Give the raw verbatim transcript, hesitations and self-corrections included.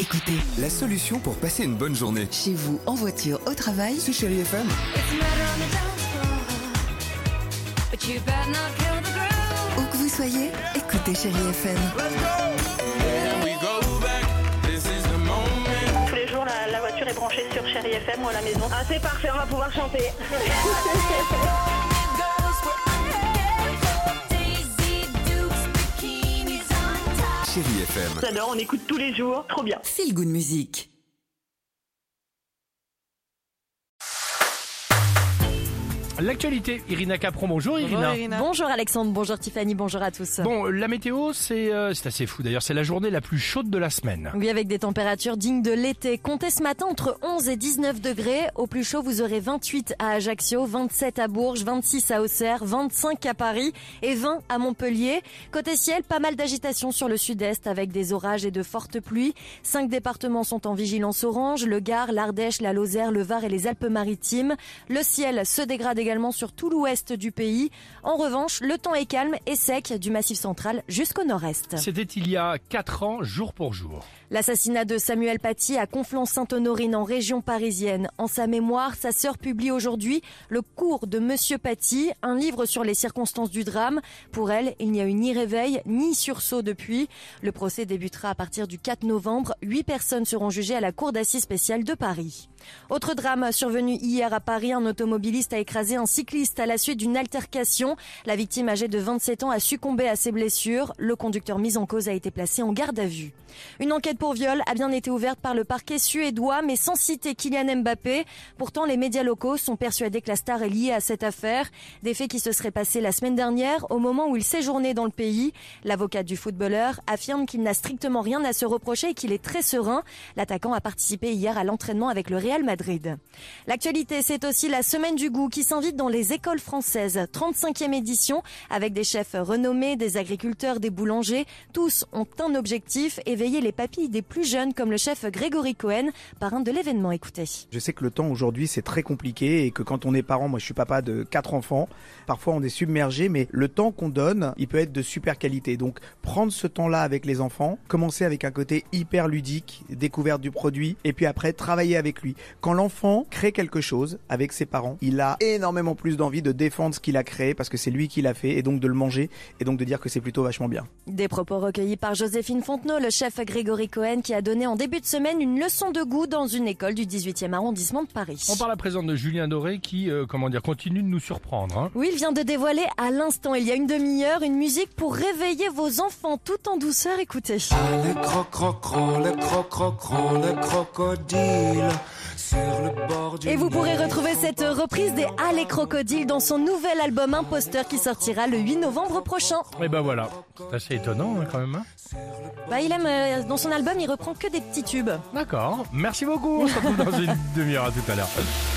écoutez. La solution pour passer une bonne journée. Chez vous, en voiture, au travail. C'est Chérie F M. Où que vous soyez, écoutez Chérie F M. Tous les jours, la, la voiture est branchée sur Chérie F M ou à la maison. Ah, c'est parfait, on va pouvoir chanter. Chérie F M. J'adore, on écoute tous les jours, trop bien. Feel Good Music. L'actualité, Irina Capron, bonjour Irina. Bonjour, Irina. Bonjour Alexandre, bonjour Tiffany, bonjour à tous. Bon, la météo, c'est euh, c'est assez fou d'ailleurs, c'est la journée la plus chaude de la semaine. Oui, avec des températures dignes de l'été. Comptez ce matin entre onze et dix-neuf degrés. Au plus chaud, vous aurez vingt-huit à Ajaccio, vingt-sept à Bourges, vingt-six à Auxerre, vingt-cinq à Paris et vingt à Montpellier. Côté ciel, pas mal d'agitation sur le sud-est avec des orages et de fortes pluies. Cinq départements sont en vigilance orange, le Gard, l'Ardèche, la Lozère, le Var et les Alpes-Maritimes. Le ciel se dégrade également sur tout l'ouest du pays. En revanche, le temps est calme et sec du Massif central jusqu'au nord-est. C'était il y a quatre ans, jour pour jour. L'assassinat de Samuel Paty à Conflans-Sainte-Honorine en région parisienne. En sa mémoire, sa sœur publie aujourd'hui Le cours de Monsieur Paty, un livre sur les circonstances du drame. Pour elle, il n'y a eu ni réveil ni sursaut depuis. Le procès débutera à partir du quatre novembre. Huit personnes seront jugées à la cour d'assises spéciale de Paris. Autre drame survenu hier à Paris, un automobiliste a écrasé un cycliste à la suite d'une altercation. La victime âgée de vingt-sept ans a succombé à ses blessures. Le conducteur mis en cause a été placé en garde à vue. Une enquête pour viol a bien été ouverte par le parquet suédois, mais sans citer Kylian Mbappé. Pourtant, les médias locaux sont persuadés que la star est liée à cette affaire. Des faits qui se seraient passés la semaine dernière, au moment où il séjournait dans le pays. L'avocat du footballeur affirme qu'il n'a strictement rien à se reprocher et qu'il est très serein. L'attaquant a participé hier à l'entraînement avec le Real Madrid. L'actualité, c'est aussi la semaine du goût qui s'invite dans les écoles françaises. trente-cinquième édition, avec des chefs renommés, des agriculteurs, des boulangers. Tous ont un objectif, éveiller les papilles des plus jeunes, comme le chef Grégory Cohen, parrain de l'événement. Écoutez. Je sais que le temps aujourd'hui c'est très compliqué et que quand on est parent, moi je suis papa de quatre enfants, parfois on est submergé, mais le temps qu'on donne, il peut être de super qualité. Donc prendre ce temps-là avec les enfants, commencer avec un côté hyper ludique, découverte du produit, et puis après travailler avec lui. Quand l'enfant crée quelque chose avec ses parents, il a énormément plus d'envie de défendre ce qu'il a créé parce que c'est lui qui l'a fait, et donc de le manger et donc de dire que c'est plutôt vachement bien. Des propos recueillis par Joséphine Fontenot, le chef Grégory Cohen, qui a donné en début de semaine une leçon de goût dans une école du dix-huitième arrondissement de Paris. On parle à présent de Julien Doré qui, euh, comment dire, continue de nous surprendre. Hein. Oui, il vient de dévoiler à l'instant, il y a une demi-heure, une musique pour réveiller vos enfants tout en douceur. Écoutez. Ah, le croc croc croc, le croc croc croc, le crocodile sur le bord du Et vous pourrez Nil. retrouver cette reprise des Ah les crocodiles dans son nouvel album Imposteur qui sortira le huit novembre prochain. Et ben voilà, c'est assez étonnant hein, quand même. Hein. Bah il aime, euh, dans son album il reprend que des petits tubes. D'accord, merci beaucoup, on se retrouve dans une demi-heure, à tout à l'heure.